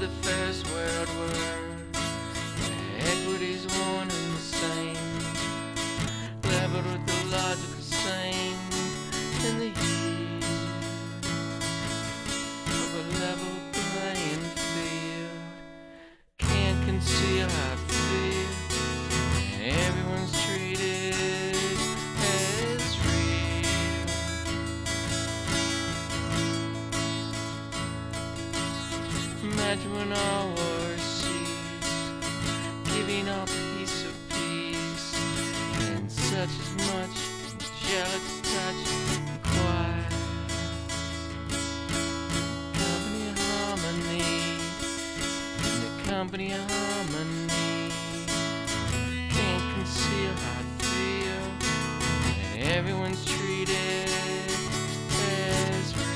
the First World War. Equity's one and the same, leveled with the logical same in the heat of a level playing field. Can't conceal how I feel. Everyone's treated as real. Imagine when all wars cease, giving all peace of peace, and such as much jealous touch quiet. Company of harmony, in the company of harmony. Can't conceal how I feel, and everyone's treated as real.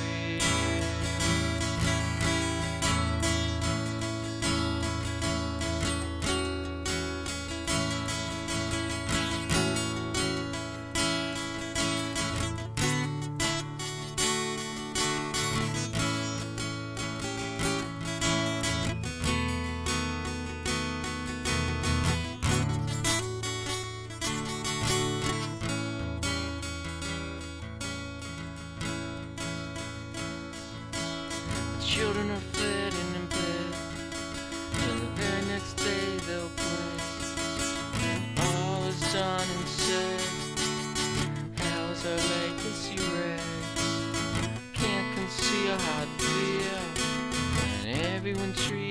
Children are fed and in bed, and the very next day they'll play. And all is done and said. How's our legacy read? Can't conceal how I feel, and everyone treats